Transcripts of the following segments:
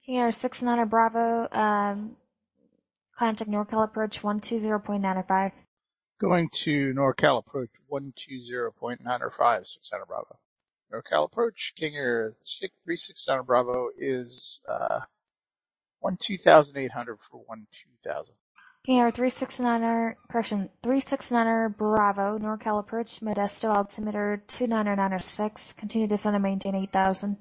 King Air 69 Bravo, contact NorCal approach 120.905. Going to NorCal approach 120.905, 600 Bravo. NorCal approach, King Air 369 Bravo is 12,800 for 12,000. King Air 369 Bravo, NorCal approach, Modesto altimeter 29906, continue to descend and maintain 8,000.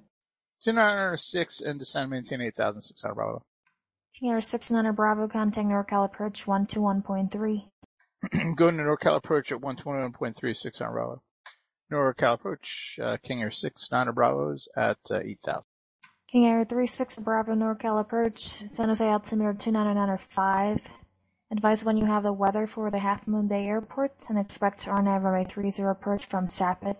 2906 and descend and maintain 8,600 Bravo. King Air 69 Bravo, contact NorCal approach 121.3. Going to NorCal approach at 121.3, 600 Bravo. NorCal approach, King Air 69 Bravos at 8,000. King Air 36 Bravo, NorCal approach, San Jose altimeter 29905. Advise when you have the weather for the Half Moon Bay Airport and expect RNAV runway 30 approach from Sapid.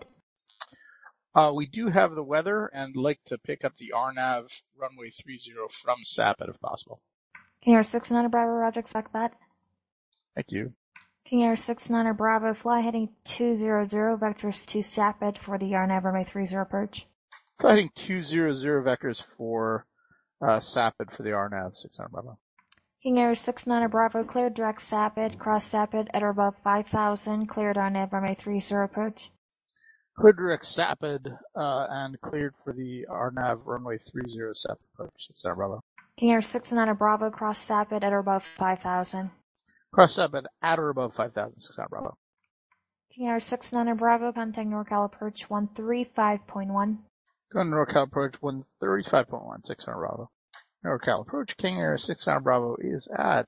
We do have the weather and like to pick up the RNAV runway 30 from Sapid if possible. King Air 69 Bravo, roger, expect that. Thank you. King Air 69 Bravo, fly heading 200, vectors to Sapid for the RNAV runway 30 approach. Fly heading 200 vectors for Sapid for the RNAV 600 Bravo. King Air 69 Bravo, cleared direct Sapid, cross Sapid at or above 5,000, cleared RNAV runway 30 approach. Cleared direct Sapid, and cleared for the RNAV runway 30 Sapid approach 600 Bravo. King Air 69 Bravo, cross Sapid at or above 5,000. Cross Sapid at or above 5,000 600 Bravo. King Air 69 Bravo, contact NorCal approach 135.1. Going to NorCal approach 135.1, 600 Bravo. NorCal approach, King Air 69 Bravo is at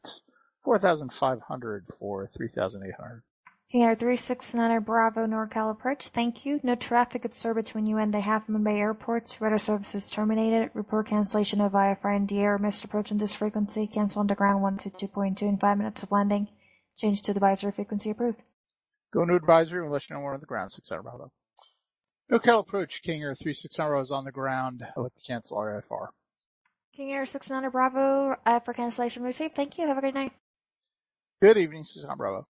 4,500 for 3,800. King Air 369 Bravo, NorCal approach, thank you. No traffic at sir between you and the Half Moon Bay Airport. Radar services terminated. Report cancellation of IFR and DAir. Missed approach on this frequency. Cancel on the ground 122.2 in 5 minutes of landing. Change to advisory frequency approved. Go to advisory and let you know we're on the ground 600 Bravo. NorCal approach, King Air 369 Bravo is on the ground. I'd like to cancel our IFR. King Air 69 Bravo, IFR cancellation received. Thank you. Have a great night. Good evening, 69 Bravo.